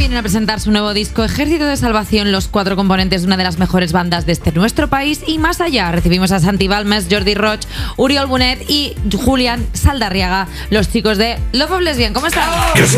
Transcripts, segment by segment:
vienen a presentar su nuevo disco Ejército de Salvación, los 4 componentes de una de las mejores bandas de nuestro país y más allá. Recibimos a Santi Balmes, Jordi Roig, Oriol Bonet y Julián Saldarriaga, los chicos de Love of Lesbian. ¿Cómo están?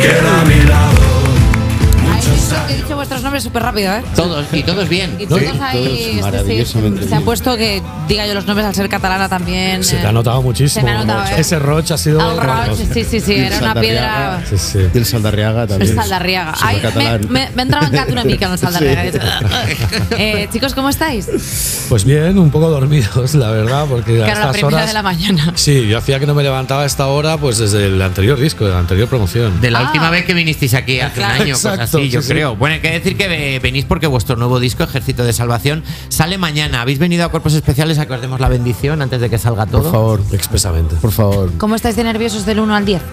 He dicho vuestros nombres súper rápido, ¿eh? Todos bien. Y todos ahí maravillosamente se ha bien. puesto que diga yo los nombres al ser catalana también. Se te ha notado muchísimo. Se me ha notado, Ese Roig ha sido. El Roig, sí, era una piedra. Sí. Y el Saldarriaga también. El Saldarriaga. Súper Ay, catalán. me entraba en gato una mica en el Saldarriaga. Chicos, ¿cómo estáis? Pues bien, un poco dormidos, la verdad, porque a Claro, la estas primera horas. de la mañana. Sí, yo hacía que no me levantaba a esta hora, pues desde el anterior disco, de la anterior promoción. De la última vez que vinisteis aquí hace claro. un año, cosas Exacto, así, yo sí. creo. Bueno, hay que decir que venís porque vuestro nuevo disco, Ejército de Salvación, sale mañana. ¿Habéis venido a Cuerpos Especiales a que os demos la bendición antes de que salga todo? Por favor, Expresamente. por favor. ¿Cómo estáis de nerviosos del 1 al 10?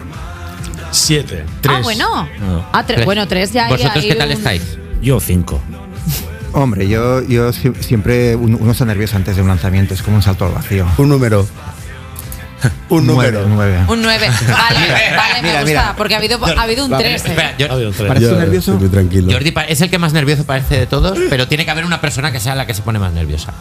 7. Ah, bueno. Bueno, 3 ya hay. ¿Vosotros qué tal un- estáis? Yo 5. Hombre, yo siempre uno está nervioso antes de un lanzamiento, es como un salto al vacío. Un número. Un número. 9. Un 9. Vale, me Mira, gusta, mira. porque ha habido un 3. Espera, ¿Pareces Yo nervioso? estoy muy tranquilo. Jordi es el que más nervioso parece de todos, pero tiene que haber una persona que sea la que se pone más nerviosa.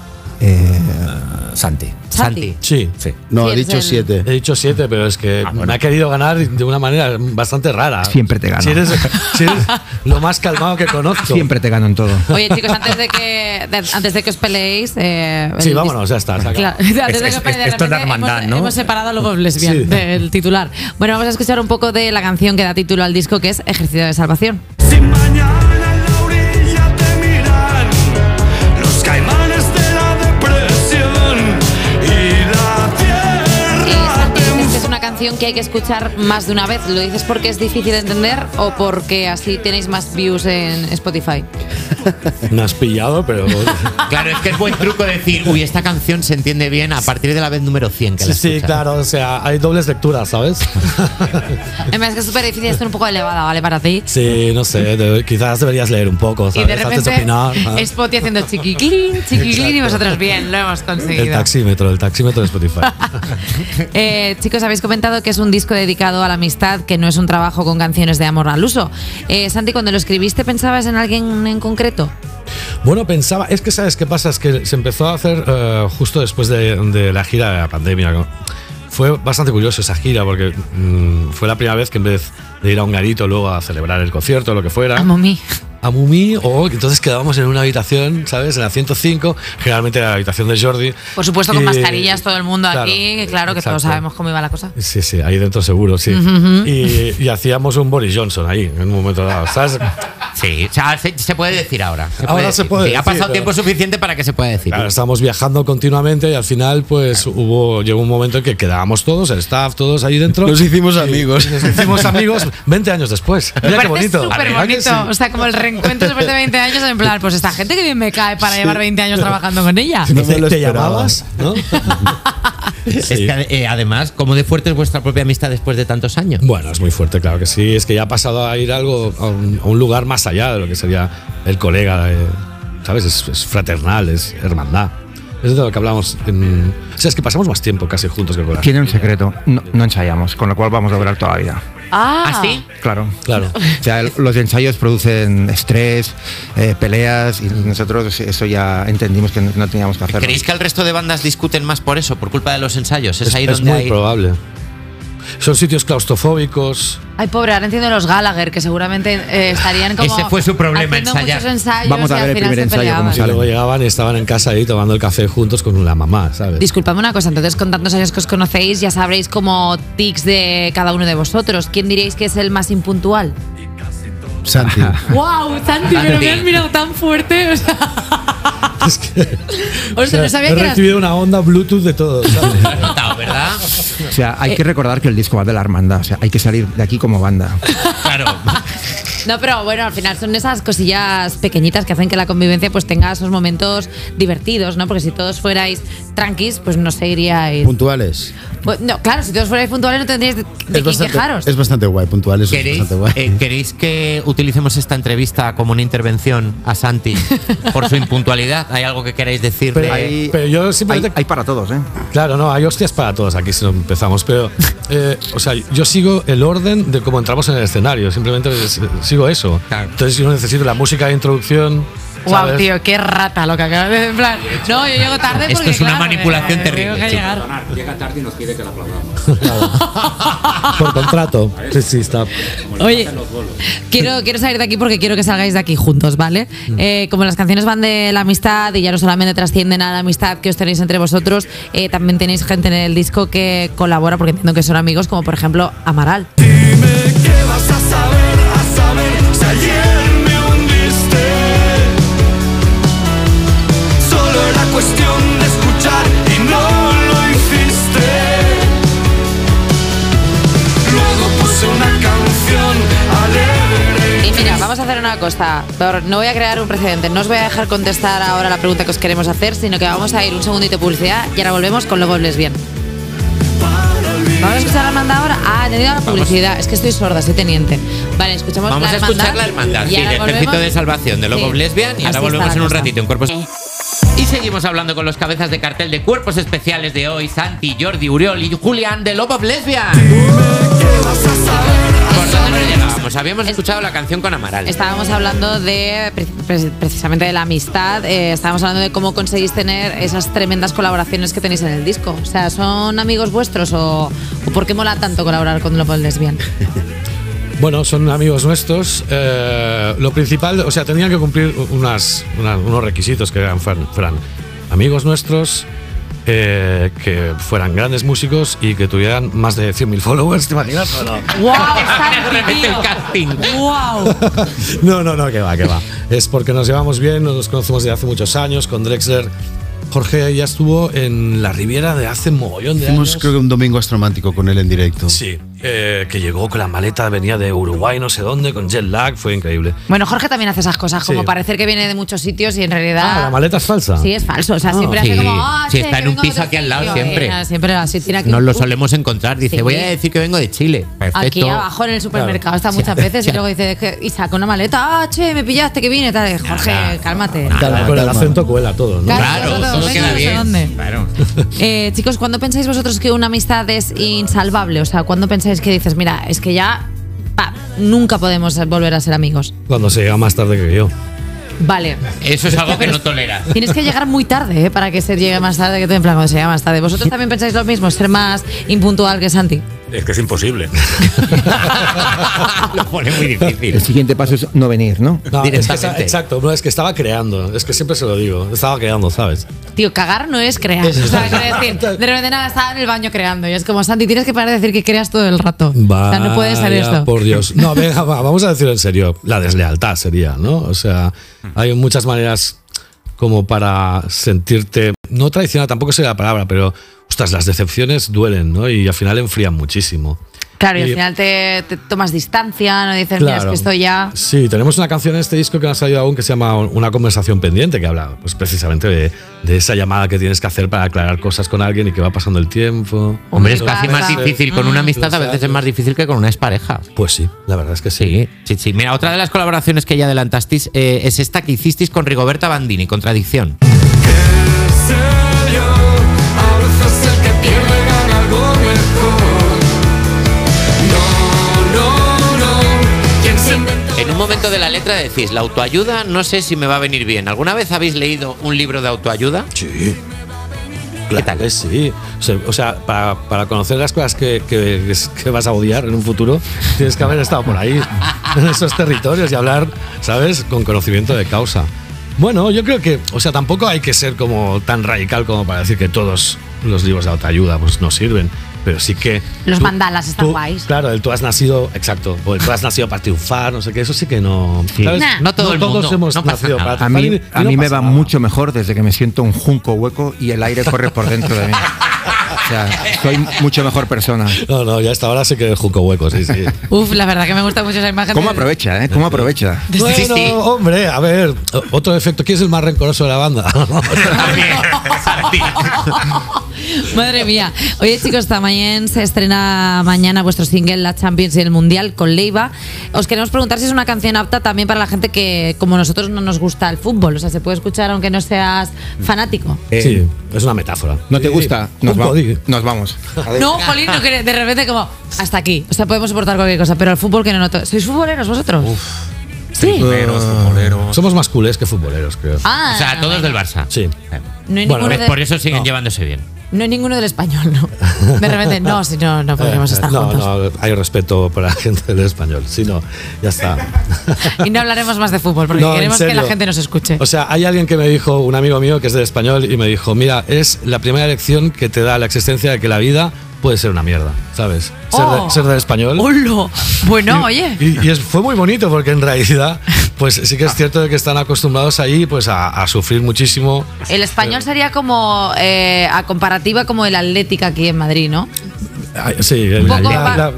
Santi. Santi. Sí. No, Sí, ha eres dicho el- 7. He dicho 7, pero es que me ha querido ganar de una manera bastante rara. Siempre te gano. Si eres lo más calmado que conozco. Siempre te gano en todo. Oye, chicos, antes de que os peleéis. Sí, vámonos, ya está. se acabó. Claro, antes de que os Es- peleéis, de esto es la repente hermandad, hemos, ¿no? hemos separado a Love of Lesbian Sí. del titular. Bueno, vamos a escuchar un poco de la canción que da título al disco, que es Ejército de Salvación. Sin mañana en la orilla te miran los caimanes de la depresión y la tierra Santi, te dices que es una canción que hay que escuchar más de una vez. ¿Lo dices porque es difícil de entender o porque así tenéis más views en Spotify? Me has pillado, pero. Claro, es que es buen truco decir, uy, esta canción se entiende bien a partir de la vez número 100 que la Sí, escuchas. claro, o sea, hay dobles lecturas, ¿sabes? Es que es súper difícil, esto es un poco elevada, ¿vale? Para ti. Sí, no sé, quizás deberías leer un poco, Y ¿sabes? de Antes de repente opinar. ¿no? Spotify haciendo chiquiclín y vosotros bien, lo hemos conseguido. El taxímetro de Spotify. Chicos, habéis comentado que es un disco dedicado a la amistad, que no es un trabajo con canciones de amor al uso. Santi, cuando lo escribiste, ¿pensabas en alguien en concreto? Bueno, pensaba, es que ¿sabes qué pasa? Es que se empezó a hacer justo después de la gira de la pandemia, ¿no? Fue bastante curioso esa gira porque fue la primera vez que en vez de ir a un garito luego a celebrar el concierto o lo que fuera, A Mumi. a Mumi, o entonces quedábamos en una habitación, ¿sabes? En la 105, generalmente era la habitación de Jordi. Por supuesto, con Y- mascarillas todo el mundo claro, aquí, que claro que exacto. todos sabemos cómo iba la cosa. Sí, ahí dentro seguro, sí. Y hacíamos un Boris Johnson ahí, en un momento dado, ¿sabes? Sí, o sea, se puede decir ahora. Ahora se puede Sí, ha decir, pasado pero- tiempo suficiente para que se pueda decir. Claro, estábamos viajando continuamente y al final pues llegó un momento en que quedábamos todos, el staff, todos ahí dentro. Nos hicimos amigos. Nos hicimos amigos 20 años después. Me Mira qué parece bonito. súper ¿Verdad que bonito. sí? O sea, como el reencuentro después de 20 años, en plan, pues esta gente que bien me cae para llevar 20 años trabajando con ella. No me lo ¿Te esperaba. llamabas? ¿No? Es que además, ¿cómo de fuerte es vuestra propia amistad después de tantos años? Bueno, es muy fuerte, claro que sí. Es que ya ha pasado a ir algo a un lugar más allá de lo que sería el colega, ¿sabes? Es fraternal, es hermandad. Es de lo que hablamos. O sea, es que pasamos más tiempo casi juntos que con la Tiene un secreto, no ensayamos, con lo cual vamos a durar toda la vida. Ah, ¿sí? Claro. Claro. O sea, los ensayos producen estrés, peleas, y nosotros eso ya entendimos que no teníamos que hacerlo. ¿Creéis que el resto de bandas discuten más por eso, por culpa de los ensayos? Es ahí Es donde muy hay... probable. Son sitios claustrofóbicos. Ay, pobre, ahora entiendo los Gallagher, que seguramente estarían como. Ese fue su problema, haciendo ensayar. muchos ensayos Vamos a y ver al el final primer se ensayo, cómo peleaban. Y luego llegaban y estaban en casa ahí tomando el café juntos con la mamá, ¿sabes? Disculpadme una cosa, entonces con tantos años que os conocéis ya sabréis como tics de cada uno de vosotros. ¿Quién diríais que es el más impuntual? Santi. ¡Wow! Santi, pero me has mirado tan fuerte. O sea, Es que, o sea, no sabía he que eras. recibido una onda Bluetooth de todo, ¿sabes? Lo has notado, ¿verdad? O sea, hay que recordar que el disco va de la hermandad, o sea, hay que salir de aquí como banda. Claro. No, pero bueno, al final son esas cosillas pequeñitas que hacen que la convivencia pues tenga esos momentos divertidos, ¿no? Porque si todos fuerais tranquis, pues no seguiríais. Puntuales. Pues, no, claro, si todos fuerais puntuales no tendríais de quién quejaros. Es bastante guay, puntuales. Es ¿Queréis, bastante guay. ¿Queréis que utilicemos esta entrevista como una intervención a Santi por su impuntualidad? ¿Hay algo que queráis decirle? Pero yo simplemente. Hay para todos, ¿eh? Claro, no, hay hostias para todos aquí si no empezamos, pero o sea, yo sigo el orden de cómo entramos en el escenario, simplemente sigo consigo eso. Claro. Entonces yo necesito la música de introducción. Guau, ¿sabes? tío, qué rata lo que acabas de decir. En plan, no, yo llego tarde porque Esto es una claro, manipulación terrible, tengo que chico. llegar. Llega tarde y nos pide que la aplaudamos. Por contrato. Sí, sí, está. Oye, quiero salir de aquí porque quiero que salgáis de aquí juntos, ¿vale? Como las canciones van de la amistad y ya no solamente trascienden a la amistad que os tenéis entre vosotros, también tenéis gente en el disco que colabora porque entiendo que son amigos, como por ejemplo Amaral. Dime qué vas a saber si ayer me hundiste. Solo era cuestión de escuchar y no lo hiciste. Luego puse una canción alegre. Y mira, vamos a hacer una cosa. No voy a crear un precedente. No os voy a dejar contestar ahora la pregunta que os queremos hacer, sino que vamos a ir un segundito de publicidad y ahora volvemos con Love Lesbian. ¿Vamos a escuchar la hermandad ahora? Ah, he tenido la publicidad. Es que estoy sorda, soy teniente. Vale, escuchamos Vamos la a hermandad. escuchar la hermandad, y sí, ahora el volvemos. Ejército de Salvación de Love Sí. of Lesbian. Y Así ahora volvemos está en la un cosa. ratito en Cuerpos. Y seguimos hablando con los cabezas de cartel de Cuerpos Especiales de hoy, Santi, Jordi, Uriol y Julián de Love of Lesbian. ¿Por dónde nos llegábamos? Habíamos escuchado la canción con Amaral. Estábamos hablando de precisamente de la amistad. Estábamos hablando de cómo conseguís tener esas tremendas colaboraciones que tenéis en el disco. O sea, ¿son amigos vuestros o por qué mola tanto colaborar con Love of Lesbian? Bueno, son amigos nuestros. Lo principal, o sea, tenían que cumplir unos requisitos que fueran amigos nuestros, que fueran grandes músicos y que tuvieran más de 100.000 followers, ¿te imaginas? ¿O no? ¡Wow! Repite el casting. ¡Wow! No, que va. Es porque nos llevamos bien, nos conocemos desde hace muchos años con Drexler. Jorge ya estuvo en la Riviera de hace mogollón de Hicimos años. creo que un domingo astromántico con él en directo. Sí, que llegó con la maleta, venía de Uruguay, no sé dónde, con jet lag, fue increíble. Bueno, Jorge también hace esas cosas, como Sí. parecer que viene de muchos sitios y en realidad. ¿La maleta es falsa? Sí, es falso. O sea, siempre sí. hace como. Sí, che, está que en un vengo de piso otro aquí al lado sitio. siempre. Siempre así, tiene aquí. Nos lo solemos encontrar. Dice, Sí. voy a decir que vengo de Chile. Perfecto. Aquí abajo en el supermercado está muchas veces y luego dice y saca una maleta. Ah, che, me pillaste que vine. Tal. Jorge, cálmate. Claro, con el acento cuela todo, ¿no? Claro, todo vengo queda de no sé bien. dónde. Claro. Chicos, ¿cuándo pensáis vosotros que una amistad es insalvable? O sea, ¿cuándo pensáis que dices, mira, es que ya nunca podemos volver a ser amigos? Cuando se llega más tarde que yo. Vale. Eso es algo que no tolera. Tienes que llegar muy tarde para que se llegue más tarde, que te en plan cuando se llega más tarde. ¿Vosotros también pensáis lo mismo? ¿Ser más impuntual que Santi? Es que es imposible. Lo pone muy El difícil. siguiente paso es no venir, ¿no? No, es que Directamente. exacto, no, es que estaba creando, es que siempre se lo digo, estaba creando, ¿sabes? Tío, cagar no es crear. O sea, quiero decir, de repente nada, estaba en el baño creando. Y es como, Santi, tienes que parar de decir que creas todo el rato. O sea, no puede ser Vaya, esto. Por Dios. No, venga, vamos a decirlo en serio. La deslealtad sería, ¿no? O sea, hay muchas maneras como para sentirte, no traicionado, tampoco sería la palabra, pero, ostras, las decepciones duelen, ¿no? Y al final enfrían muchísimo. Claro, y al Y- final te tomas distancia, no dices, mira, es que esto ya. Sí, tenemos una canción en este disco que no ha salido aún que se llama Una conversación pendiente, que habla pues precisamente de esa llamada que tienes que hacer para aclarar cosas con alguien y que va pasando el tiempo. Hombre, es Claro. casi más difícil. Con una amistad a Claro. veces es más difícil que con una expareja. Pues sí, la verdad es que sí. Sí. Mira, otra de las colaboraciones que ya adelantasteis es esta que hicisteis con Rigoberta Bandini, Contradicción. ¿Qué sé yo? A veces el que pierde gana algo mejor. No. ¿Quién se inventó? En un momento de la letra decís, la autoayuda no sé si me va a venir bien. ¿Alguna vez habéis leído un libro de autoayuda? Sí. ¿Qué tal? Que sí. O sea, para conocer las cosas que vas a odiar en un futuro, tienes que haber estado por ahí, en esos territorios y hablar, ¿sabes? Con conocimiento de causa. Bueno, yo creo que, o sea, tampoco hay que ser como tan radical como para decir que todos los libros de autoayuda pues no sirven, pero sí que Los mandalas están guays. Claro, el tú has nacido, exacto, o el tú has nacido para triunfar, no sé qué, eso sí que no. ¿sabes? Nah. No todo el todos mundo, hemos no pasa nacido nada. para A triunfar mí, y a no mí me pasa va nada. mucho mejor desde que me siento un junco hueco y el aire corre por dentro de mí. O sea, soy mucho mejor persona. No, ya hasta ahora sé que el juco hueco, sí. Uf, la verdad que me gusta mucho esa imagen. ¿Cómo aprovecha, eh? ¿Cómo aprovecha? Bueno, sí. hombre, a ver, otro efecto. ¿Quién es el más rencoroso de la banda? También, Santi. Madre mía. Oye, chicos, también se estrena mañana vuestro single La Champions y el Mundial con Leiva. Os queremos preguntar si es una canción apta también para la gente que, como nosotros, no nos gusta el fútbol. O sea, se puede escuchar aunque no seas fanático. Sí, es una metáfora. ¿No te gusta? Nos vamos. No, Jolín, no quiere, de repente como hasta aquí. O sea, podemos soportar cualquier cosa, pero el fútbol que no noto. ¿Sois futboleros vosotros? Sí. Futboleros. Somos más culés que futboleros, creo. Ah, O sea, todos del Barça. Sí. No hay Bueno, ninguno Por eso siguen llevándose bien. no hay ninguno del español, ¿no? De repente, no, si no, no podríamos estar no, juntos. no, hay respeto por la gente del español. Si no, ya está. Y no hablaremos más de fútbol porque No, en queremos que serio. la gente nos escuche. O sea, hay alguien que me dijo, un amigo mío que es del español, y me dijo, mira, es la primera lección que te da la existencia de que la vida puede ser una mierda, ¿sabes? Ser del español. ¡Hola! Bueno, oye. Fue muy bonito porque en realidad, pues sí que es cierto de que están acostumbrados ahí pues a sufrir muchísimo. El español sería como a comparativa como el Atlético aquí en Madrid, ¿no? Sí, poco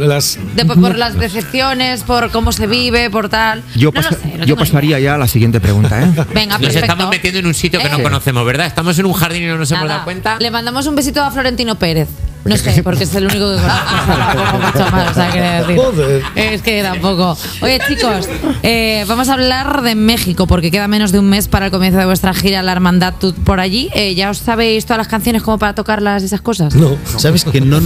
por las Mm. decepciones, por cómo se vive, por tal. Yo, No lo sé, no yo tengo pasaría ni idea. ya a la siguiente pregunta, ¿eh? Venga, Nos perfecto. estamos metiendo en un sitio que no Sí. conocemos, ¿verdad? Estamos en un jardín y no nos hemos Nada, dado cuenta. Le mandamos un besito a Florentino Pérez. No sé, porque es el único que conozco. Tampoco mucho más, o sea, quería decir. Joder. Es que tampoco. Oye, chicos, vamos a hablar de México, porque queda menos de un mes para el comienzo de vuestra gira La Hermandad Tour por allí. ¿Ya os sabéis todas las canciones como para tocarlas y esas cosas? No. ¿Sabes que no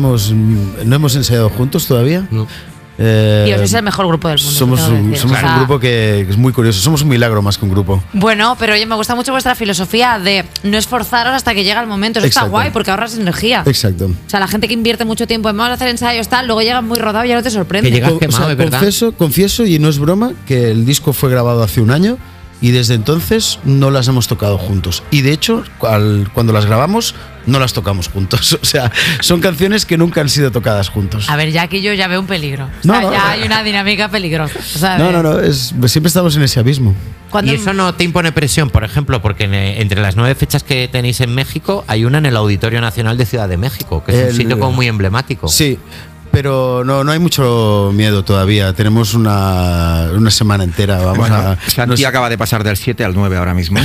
hemos ensayado juntos todavía? No. Tío, sois el mejor grupo del mundo. Somos te tengo que un decir. O sea, grupo que es muy curioso. Somos un milagro más que un grupo. Bueno, pero oye, me gusta mucho vuestra filosofía de no esforzaros hasta que llega el momento. Eso está Exacto. guay porque ahorras energía. Exacto. O sea, la gente que invierte mucho tiempo en vamos a hacer ensayos tal, luego llega muy rodado y ya no te sorprende. Que llegas quemado, es verdad. Confieso, y no es broma, que el disco fue grabado hace un año y desde entonces no las hemos tocado juntos. Y de hecho, cuando las grabamos, no las tocamos juntos. O sea, son canciones que nunca han sido tocadas juntos. A ver, ya aquí yo ya veo un peligro. O No, sea, no. ya hay una dinámica peligrosa. O sea, No, siempre estamos en ese abismo. cuando- Y eso no te impone presión, por ejemplo, porque entre las 9 fechas que tenéis en México hay una en el Auditorio Nacional de Ciudad de México, que es un sitio como muy emblemático. Sí, pero no hay mucho miedo todavía. Tenemos una semana entera. Vamos a. Santi acaba de pasar del 7 al 9 ahora mismo.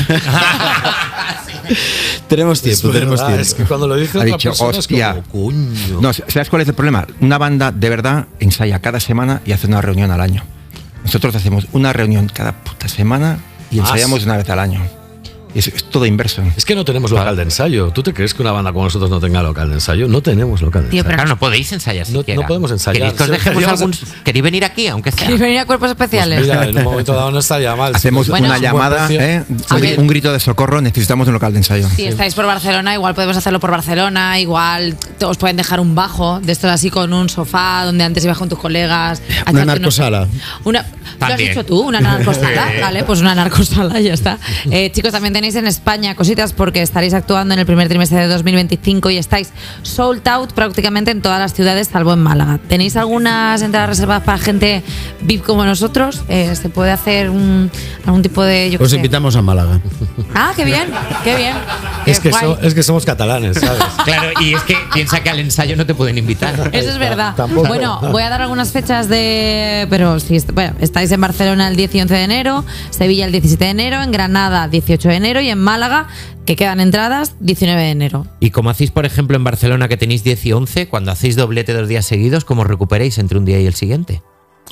Tenemos tiempo, Es tenemos verdad, tiempo. es que cuando lo dice Ha otra dicho, persona hostia. es como, coño. No, ¿sabes cuál es el problema? Una banda de verdad ensaya cada semana y hace una reunión al año. Nosotros hacemos una reunión cada puta semana y Más. ensayamos una vez al año. Es todo inverso. Es que no tenemos local de ensayo. ¿Tú te crees que una banda como nosotros no tenga local de ensayo? No tenemos local de Tío, ensayo. pero Claro, no podéis ensayar No- siquiera. no podemos ensayar. ¿Queréis que os Sí, dejemos queríamos- ¿Queréis venir aquí, aunque sea? ¿Queréis venir a cuerpos especiales? Mira, en un momento dado no estaría mal. Hacemos Bueno, una un buen llamada, precio. A ver. un grito de socorro, necesitamos un local de ensayo. Si estáis por Barcelona, igual podemos hacerlo por Barcelona, igual os pueden dejar un bajo, de estos así con un sofá, donde antes ibas con tus colegas. a Una echarte unos- narcosala. ¿Lo has También. dicho tú? ¿Una narcosala? Vale, pues una narcosala, ya está. Chicos, también tenéis en España cositas porque estaréis actuando en el primer trimestre de 2025 y estáis sold out prácticamente en todas las ciudades, salvo en Málaga. ¿Tenéis algunas entradas reservadas para gente VIP como nosotros? ¿Se puede hacer algún tipo de... yo qué Os sé? invitamos a Málaga. Ah, qué bien, qué bien. Es que, Guay. es que somos catalanes, ¿sabes? Claro, y es que piensa que al ensayo no te pueden invitar. Eso es verdad. Tampoco. Bueno, voy a dar algunas fechas de... Pero si bueno, estáis en Barcelona el 10 y 11 de enero, Sevilla el 17 de enero, en Granada 18 de enero y en Málaga, que quedan entradas, 19 de enero. Y como hacéis, por ejemplo, en Barcelona, que tenéis 10 y 11, cuando hacéis doblete 2 días seguidos, ¿cómo recuperáis entre un día y el siguiente?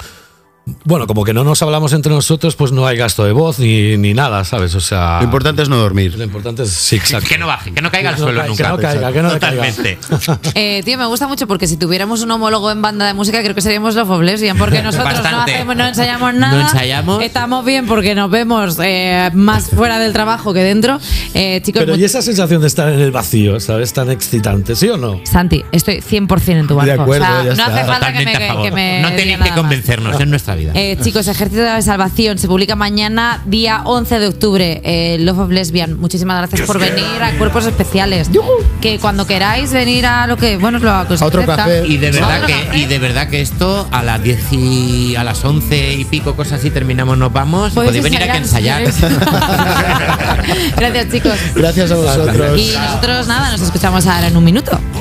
Bueno, como que no nos hablamos entre nosotros, pues no hay gasto de voz ni nada, ¿sabes? O sea, Lo importante es no dormir. lo importante es sí, exacto. Que no baje, que no caiga al Que no suelo caiga, nunca. que no caiga, que no caiga. Totalmente. Tío, me gusta mucho porque si tuviéramos un homólogo en banda de música, creo que seríamos Love of Lesbian, porque nosotros Bastante. no ensayamos nada. No ensayamos. Estamos bien porque nos vemos más fuera del trabajo que dentro. Chicos, Pero y esa sensación de estar en el vacío, ¿sabes? Tan excitante, ¿sí o no? Santi, estoy 100% en tu barco. De acuerdo, o sea, ya no está. hace falta que Totalmente a favor. me No diga tenéis nada que más. convencernos en nuestra vida. Chicos, Ejército de Salvación se publica mañana, día 11 de octubre. Love of Lesbian. Muchísimas gracias por venir a Cuerpos Especiales. Que cuando queráis venir a lo que, bueno, lo que os A otro apetezca. café. Y de verdad Otro que café. y de verdad que esto a las 10 y a las 11 y pico cosas así terminamos, nos vamos. Podéis venir aquí a ensayar. si queréis. Gracias, chicos. Gracias a vosotros. Y nosotros nada, nos escuchamos ahora en un minuto.